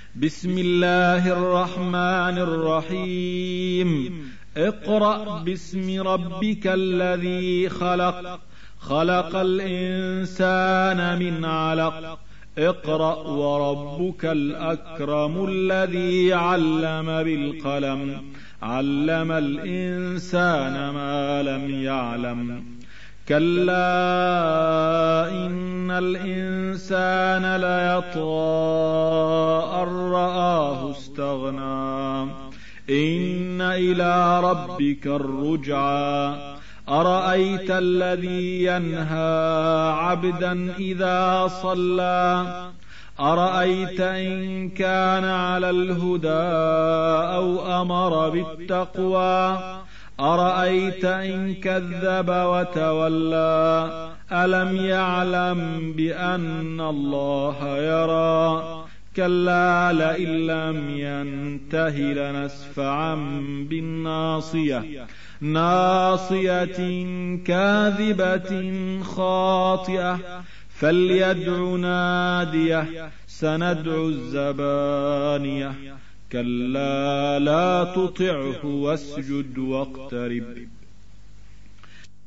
بسم الله الرحمن الرحيم. اقرأ باسم ربك الذي خلق، خلق الإنسان من علق. اقرأ وربك الأكرم الذي علم بالقلم، علم الإنسان ما لم يعلم. كلا إن الإنسان ليطغى أن رآه استغنى، إن إلى ربك الرجعى. أرأيت الذي ينهى عبدا إذا صلى، أرأيت إن كان على الهدى أو أمر بالتقوى، أرأيت إن كذب وتولى. ألم يعلم بأن الله يرى. كلا لئن لم ينته لنسفعا بالناصية، ناصية كاذبة خاطئة. فليدع ناديه، سندع الزبانية. كلا لا تطعه واسجد واقترب.